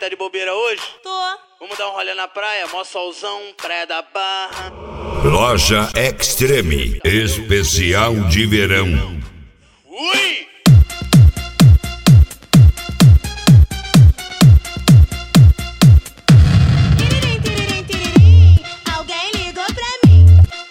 tá de bobeira hoje? Tô. Vamos dar um rolê na praia, mó solzão, praia da Barra. Loja Extreme, especial de verão. Ui! Alguém ligou pra mim.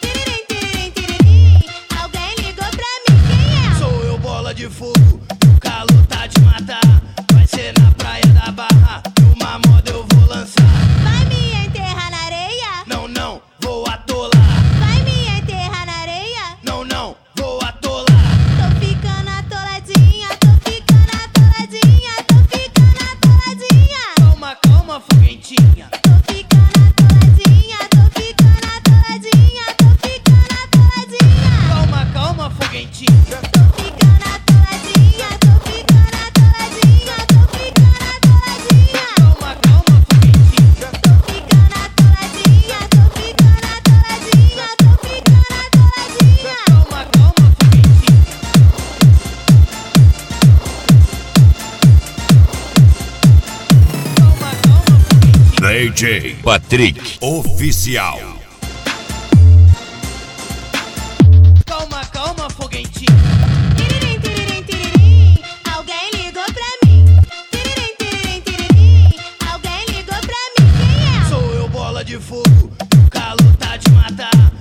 Alguém ligou pra mim. Quem é? Sou eu, bola de fogo, o calor tá de matar. Vai ser na praia da Barra, uma moda eu vou lançar. Vai me enterrar na areia? Não, não, vou atolar. Vai me enterrar na areia? Não, não, vou atolar. Tô ficando atoladinha, tô ficando atoladinha, tô ficando atoladinha. Calma, calma, foguentinha. Tô ficando atoladinha, tô ficando atoladinha, tô ficando atoladinha. Calma, calma, foguentinha. Tô ficando atoladinha, tô ficando atoladinha, tô ficando atoladinha. Calma, calma, foguentinha. Tô ficando atoladinha, tô ficando atoladinha, tô ficando atoladinha. Calma, calma, foguentinha. Calma, calma, foguentinha. DJ Patrick Oficial. Calma, calma, foguentinha. Alguém ligou pra mim. Alguém ligou pra mim. Quem é? Sou eu, bola de fogo, o calor tá de matar.